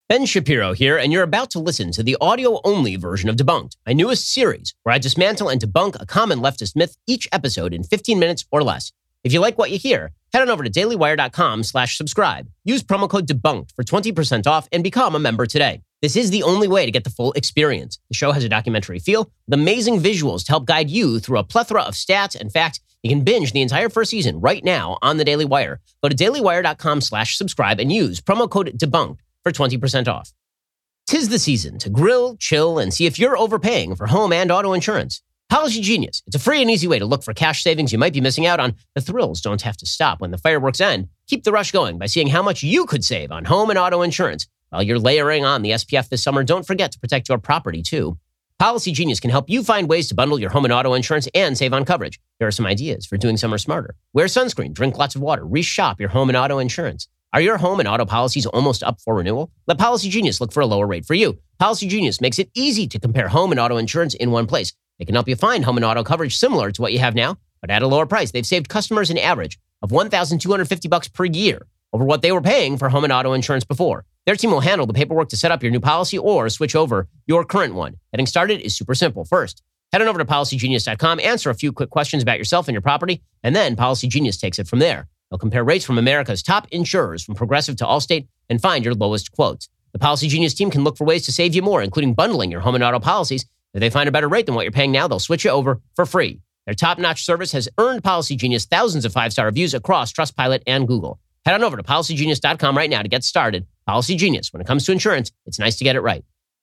Ben Shapiro here, and you're about to listen to the audio-only version of Debunked, my newest series, where I dismantle and debunk a common leftist myth each episode in 15 minutes or less. If you like what you hear, head on over to dailywire.com/subscribe. Use promo code DEBUNKED for 20% off and become a member today. This is the only way to get the full experience. The show has a documentary feel with amazing visuals to help guide you through a plethora of stats and facts. You can binge the entire first season right now on the Daily Wire. Go to dailywire.com/subscribe and use promo code DEBUNKED for 20% off. 'Tis the season to grill, chill, and see if you're overpaying for home and auto insurance. Policy Genius. It's a free and easy way to look for cash savings you might be missing out on. The thrills don't have to stop when the fireworks end. Keep the rush going by seeing how much you could save on home and auto insurance. While you're layering on the SPF this summer, don't forget to protect your property too. Policy Genius can help you find ways to bundle your home and auto insurance and save on coverage. Here are some ideas for doing summer smarter. Wear sunscreen, drink lots of water, reshop your home and auto insurance. Are your home and auto policies almost up for renewal? Let Policy Genius look for a lower rate for you. Policy Genius makes it easy to compare home and auto insurance in one place. They can help you find home and auto coverage similar to what you have now, but at a lower price. They've saved customers an average of $1,250 per year over what they were paying for home and auto insurance before. Their team will handle the paperwork to set up your new policy or switch over your current one. Getting started is super simple. First, head on over to PolicyGenius.com, answer a few quick questions about yourself and your property, and then Policy Genius takes it from there. They'll compare rates from America's top insurers, from Progressive to Allstate, and find your lowest quotes. The Policy Genius team can look for ways to save you more, including bundling your home and auto policies. If they find a better rate than what you're paying now, they'll switch you over for free. Their top-notch service has earned Policy Genius thousands of five-star reviews across Trustpilot and Google. Head on over to PolicyGenius.com right now to get started. Policy Genius. When it comes to insurance, it's nice to get it right.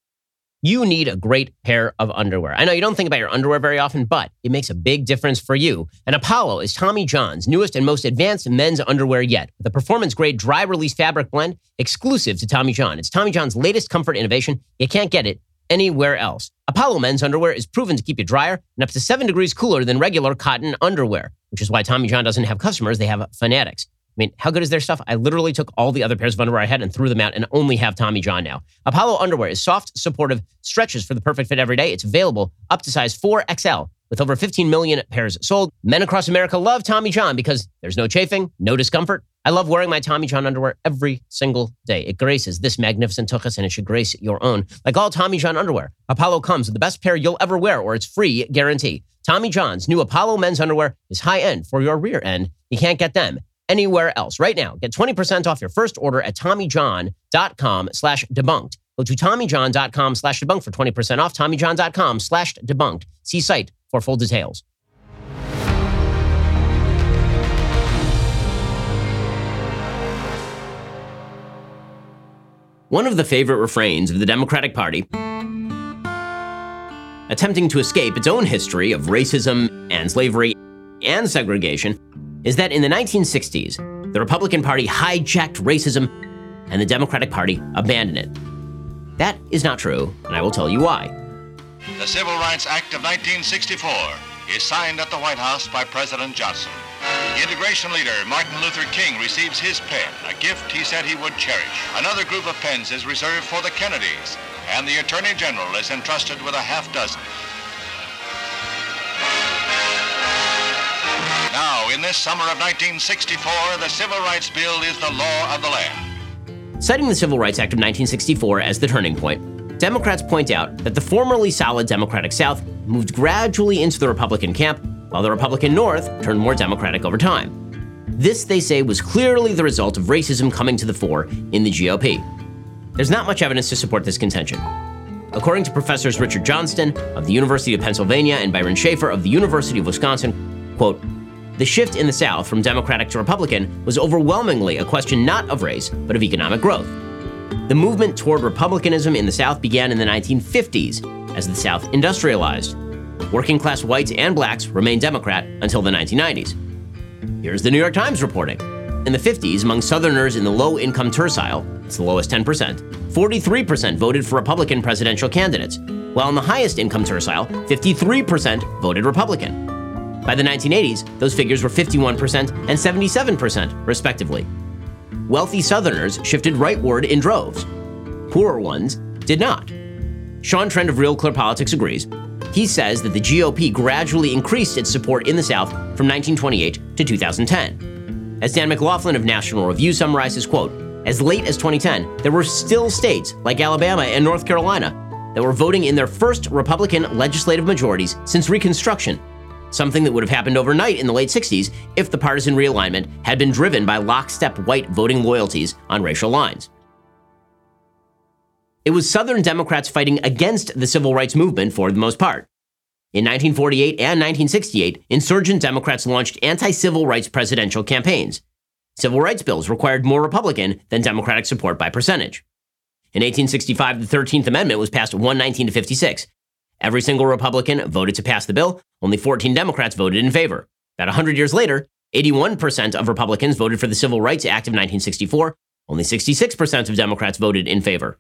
You need a great pair of underwear. I know you don't think about your underwear very often, but it makes a big difference for you. And Apollo is Tommy John's newest and most advanced men's underwear yet, with a performance-grade dry-release fabric blend exclusive to Tommy John. It's Tommy John's latest comfort innovation. You can't get it anywhere else. Apollo men's underwear is proven to keep you drier and up to 7 degrees cooler than regular cotton underwear, which is why Tommy John doesn't have customers, they have fanatics. I mean, how good is their stuff? I literally took all the other pairs of underwear I had and threw them out and only have Tommy John now. Apollo underwear is soft, supportive, stretches for the perfect fit every day. It's available up to size 4XL with over 15 million pairs sold. Men across America love Tommy John because there's no chafing, no discomfort. I love wearing my Tommy John underwear every single day. It graces this magnificent tuchus and it should grace your own. Like all Tommy John underwear, Apollo comes with the best pair you'll ever wear or its free guarantee. Tommy John's new Apollo men's underwear is high-end for your rear end. You can't get them anywhere else. Right now, get 20% off your first order at TommyJohn.com/debunked. Go to TommyJohn.com/debunked for 20% off. TommyJohn.com/debunked. See site for full details. One of the favorite refrains of the Democratic Party, attempting to escape its own history of racism and slavery and segregation, is that in the 1960s, the Republican Party hijacked racism and the Democratic Party abandoned it. That is not true, and I will tell you why. The Civil Rights Act of 1964 is signed at the White House by President Johnson. Integration leader Martin Luther King receives his pen, a gift he said he would cherish. Another group of pens is reserved for the Kennedys, and the Attorney General is entrusted with a half dozen. Now, in this summer of 1964, the Civil Rights Bill is the law of the land. Citing the Civil Rights Act of 1964 as the turning point, Democrats point out that the formerly solid Democratic South moved gradually into the Republican camp, while the Republican North turned more Democratic over time. This, they say, was clearly the result of racism coming to the fore in the GOP. There's not much evidence to support this contention. According to Professors Richard Johnston of the University of Pennsylvania and Byron Schaefer of the University of Wisconsin, quote, "The shift in the South from Democratic to Republican was overwhelmingly a question not of race, but of economic growth. The movement toward republicanism in the South began in the 1950s as the South industrialized. Working-class whites and blacks remained Democrat until the 1990s. Here's the New York Times reporting. In the 50s, among Southerners in the low-income tercile, it's the lowest 10%, 43% voted for Republican presidential candidates, while in the highest income tercile, 53% voted Republican. By the 1980s, those figures were 51% and 77%, respectively. Wealthy Southerners shifted rightward in droves. Poorer ones did not. Sean Trent of Real Clear Politics agrees. He says that the GOP gradually increased its support in the South from 1928 to 2010. As Dan McLaughlin of National Review summarizes, quote, As late as 2010, there were still states like Alabama and North Carolina that were voting in their first Republican legislative majorities since Reconstruction, something that would have happened overnight in the late 60s if the partisan realignment had been driven by lockstep white voting loyalties on racial lines. It was Southern Democrats fighting against the civil rights movement for the most part. In 1948 and 1968, insurgent Democrats launched anti-civil rights presidential campaigns. Civil rights bills required more Republican than Democratic support by percentage. In 1865, the 13th Amendment was passed 119 to 56. Every single Republican voted to pass the bill. Only 14 Democrats voted in favor. About 100 years later, 81% of Republicans voted for the Civil Rights Act of 1964. Only 66% of Democrats voted in favor.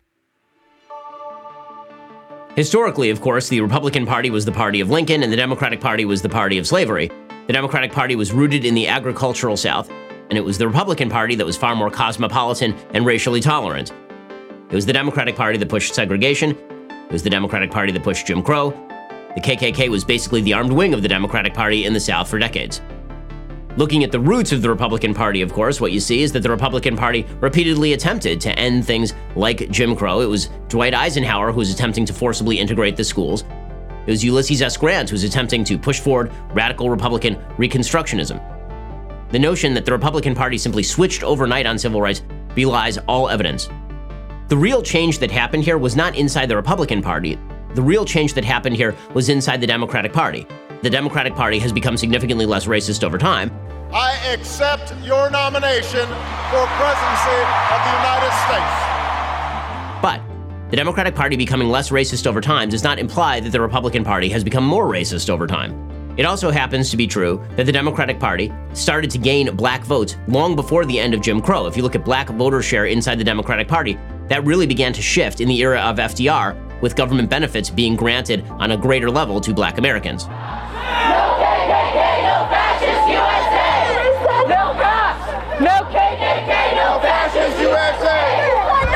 Historically, of course, the Republican Party was the party of Lincoln and the Democratic Party was the party of slavery. The Democratic Party was rooted in the agricultural South, and it was the Republican Party that was far more cosmopolitan and racially tolerant. It was the Democratic Party that pushed segregation. It was the Democratic Party that pushed Jim Crow. The KKK was basically the armed wing of the Democratic Party in the South for decades. Looking at the roots of the Republican Party, of course, what you see is that the Republican Party repeatedly attempted to end things like Jim Crow. It was Dwight Eisenhower who was attempting to forcibly integrate the schools. It was Ulysses S. Grant who was attempting to push forward radical Republican Reconstructionism. The notion that the Republican Party simply switched overnight on civil rights belies all evidence. The real change that happened here was not inside the Republican Party. The real change that happened here was inside the Democratic Party. The Democratic Party has become significantly less racist over time. I accept your nomination for presidency of the United States. But the Democratic Party becoming less racist over time does not imply that the Republican Party has become more racist over time. It also happens to be true that the Democratic Party started to gain black votes long before the end of Jim Crow. If you look at black voter share inside the Democratic Party, that really began to shift in the era of FDR, with government benefits being granted on a greater level to black Americans. No KKK, no fascist USA! No cops! No KKK, no fascist USA!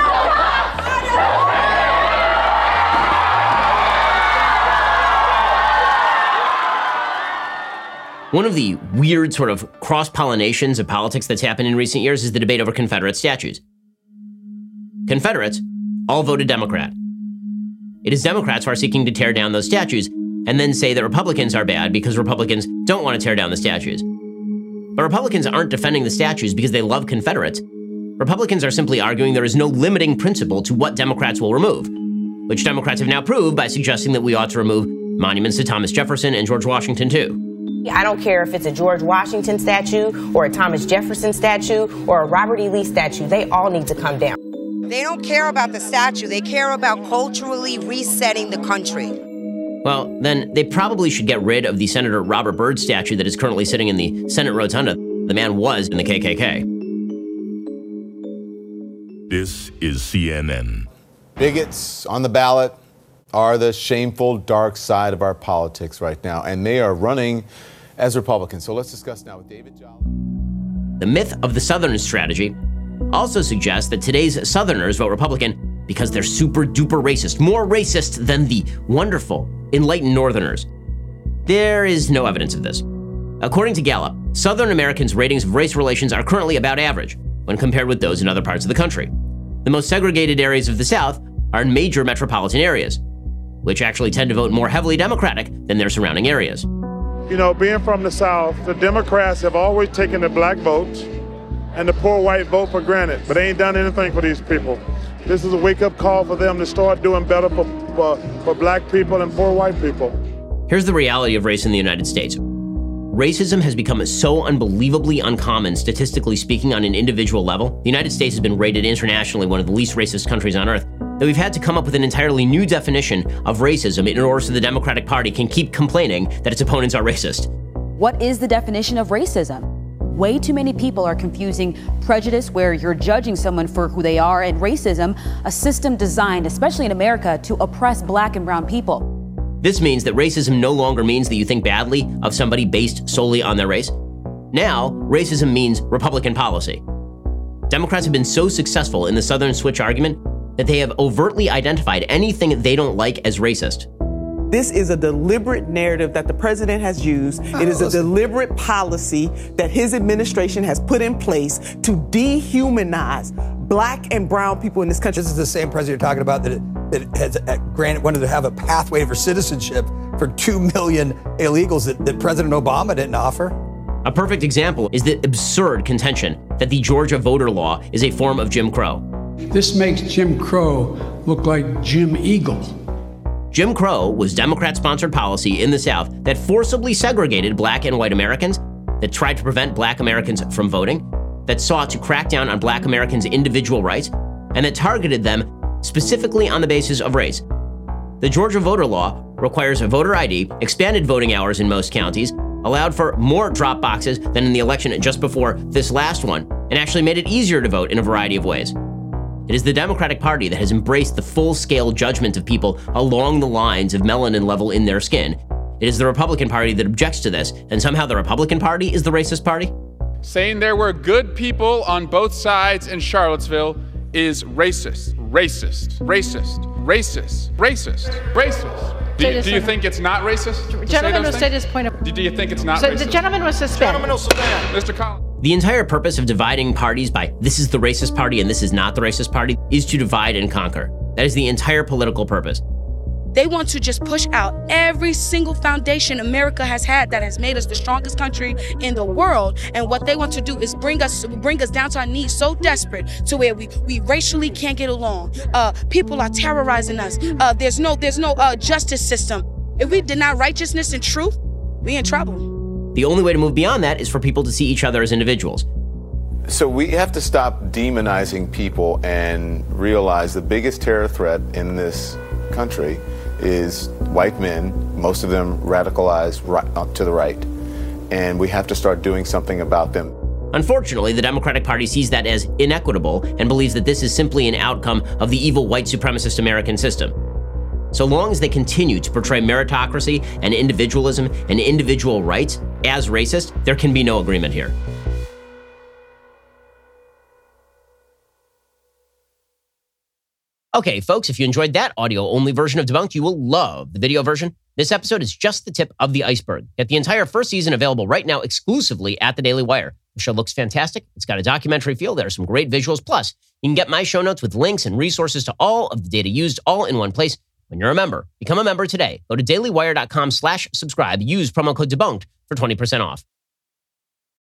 One of the weird sort of cross-pollinations of politics that's happened in recent years is the debate over Confederate statues. Confederates all voted Democrat. It is Democrats who are seeking to tear down those statues and then say that Republicans are bad because Republicans don't want to tear down the statues. But Republicans aren't defending the statues because they love Confederates. Republicans are simply arguing there is no limiting principle to what Democrats will remove, which Democrats have now proved by suggesting that we ought to remove monuments to Thomas Jefferson and George Washington too. I don't care if it's a George Washington statue or a Thomas Jefferson statue or a Robert E. Lee statue. They all need to come down. They don't care about the statue. They care about culturally resetting the country. Well, then they probably should get rid of the Senator Robert Byrd statue that is currently sitting in the Senate Rotunda. The man was in the KKK. This is CNN. Bigots on the ballot are the shameful dark side of our politics right now, and they are running as Republicans. So let's discuss now with David Jolly. The myth of the Southern strategy also suggests that today's Southerners vote Republican because they're super duper racist, more racist than the wonderful, enlightened Northerners. There is no evidence of this. According to Gallup, Southern Americans' ratings of race relations are currently about average when compared with those in other parts of the country. The most segregated areas of the South are in major metropolitan areas, which actually tend to vote more heavily Democratic than their surrounding areas. You know, being from the South, the Democrats have always taken the black vote and the poor white vote for granted, but they ain't done anything for these people. This is a wake-up call for them to start doing better for black people and poor white people. Here's the reality of race in the United States. Racism has become so unbelievably uncommon, statistically speaking, on an individual level. The United States has been rated internationally one of the least racist countries on earth, that we've had to come up with an entirely new definition of racism in order so the Democratic Party can keep complaining that its opponents are racist. What is the definition of racism? Way too many people are confusing prejudice, where you're judging someone for who they are, and racism, a system designed, especially in America, to oppress black and brown people. This means that racism no longer means that you think badly of somebody based solely on their race. Now, racism means Republican policy. Democrats have been so successful in the Southern switch argument that they have overtly identified anything they don't like as racist. This is a deliberate narrative that the president has used. It is a deliberate policy that his administration has put in place to dehumanize black and brown people in this country. This is the same president you're talking about that has granted wanted to have a pathway for citizenship for 2 million illegals that President Obama didn't offer. A perfect example is the absurd contention that the Georgia voter law is a form of Jim Crow. This makes Jim Crow look like Jim Eagle. Jim Crow was Democrat-sponsored policy in the South that forcibly segregated black and white Americans, that tried to prevent black Americans from voting, that sought to crack down on black Americans' individual rights, and that targeted them specifically on the basis of race. The Georgia voter law requires a voter ID, expanded voting hours in most counties, allowed for more drop boxes than in the election just before this last one, and actually made it easier to vote in a variety of ways. It is the Democratic Party that has embraced the full-scale judgment of people along the lines of melanin level in their skin. It is the Republican Party that objects to this, and somehow the Republican Party is the racist party? Saying there were good people on both sides in Charlottesville is racist, racist, racist, racist, racist, racist. Do you think it's not racist? Gentleman will state his point of... Do you think it's not so racist? The gentleman was suspended. Gentleman will suspend. Mr. Collins. The entire purpose of dividing parties by this is the racist party and this is not the racist party is to divide and conquer. That is the entire political purpose. They want to just push out every single foundation America has had that has made us the strongest country in the world. And what they want to do is bring us down to our knees so desperate to where we racially can't get along. People are terrorizing us. There's no justice system. If we deny righteousness and truth, we in trouble. The only way to move beyond that is for people to see each other as individuals. So we have to stop demonizing people and realize the biggest terror threat in this country is white men, most of them radicalized to the right. And we have to start doing something about them. Unfortunately, the Democratic Party sees that as inequitable and believes that this is simply an outcome of the evil white supremacist American system. So long as they continue to portray meritocracy and individualism and individual rights as racist, there can be no agreement here. Okay, folks, if you enjoyed that audio-only version of Debunked, you will love the video version. This episode is just the tip of the iceberg. Get the entire first season available right now exclusively at the Daily Wire. The show looks fantastic. It's got a documentary feel. There are some great visuals. Plus, you can get my show notes with links and resources to all of the data used all in one place. When you're a member, become a member today. Go to dailywire.com/subscribe. Use promo code DEBUNKED for 20% off.